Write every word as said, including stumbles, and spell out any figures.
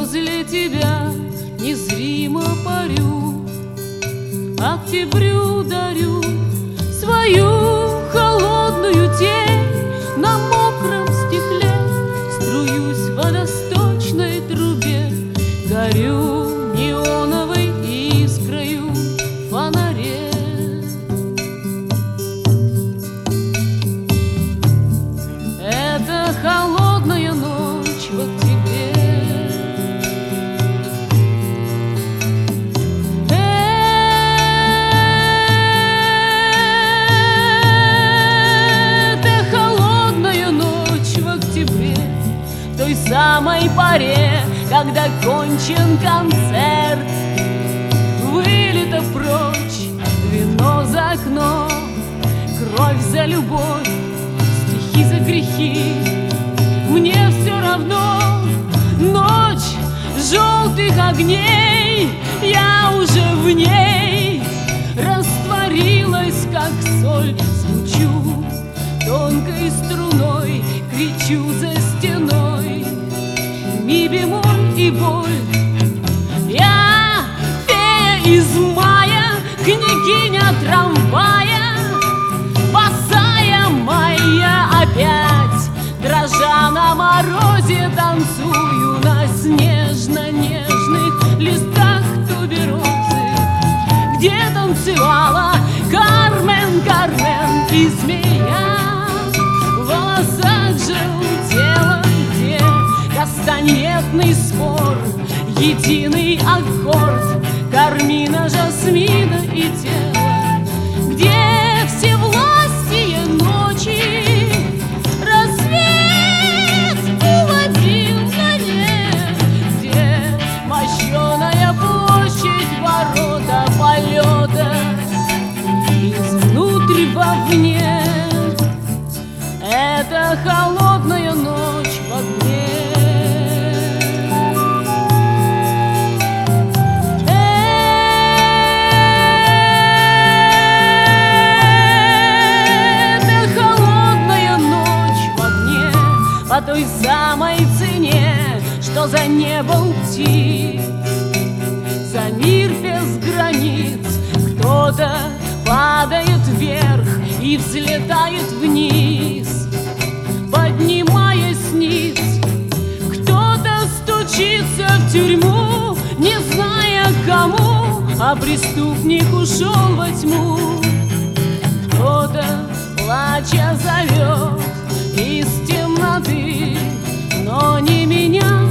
возле тебя незримо парю, октябрю дарю свою холодную тень. На мокром стекле струюсь в водосточной трубе, горю неоновой искрою в фонаре. Это холодная ночь в октябре. Это холодная ночь в октябре, в той самой поре, когда кончен концерт, вылито прочь вино за окно, кровь за любовь, стихи за грехи. Мне все равно, ночь желтых огней, я уже в ней растворилась, как соль. Звучу тонкой струной, кричу за стеной, ми бемоль и боль. Я фея из мая, княгиня трамвая, босая моя опять, дрожа на морозе, танцую на снежно-нежных листах туберозы, где танцевала Кармен, Кармен и змея. В волосах желтела, где кастаньетный спор, единый аккорд кармина, жасмина и тела, где всевластие ночи рассвет уводил на нет, где мощеная площадь, ворота полета изнутри вовне. Это холодная ночь в огне. Это холодная ночь в огне, по той самой цене, что за небо птиц, за мир без границ. Кто-то падает вверх и взлетает вниз, поднимаясь низ. Кто-то стучится в тюрьму, не зная кому, а преступник ушел во тьму. Кто-то, плача, зовет из темноты, но не меня.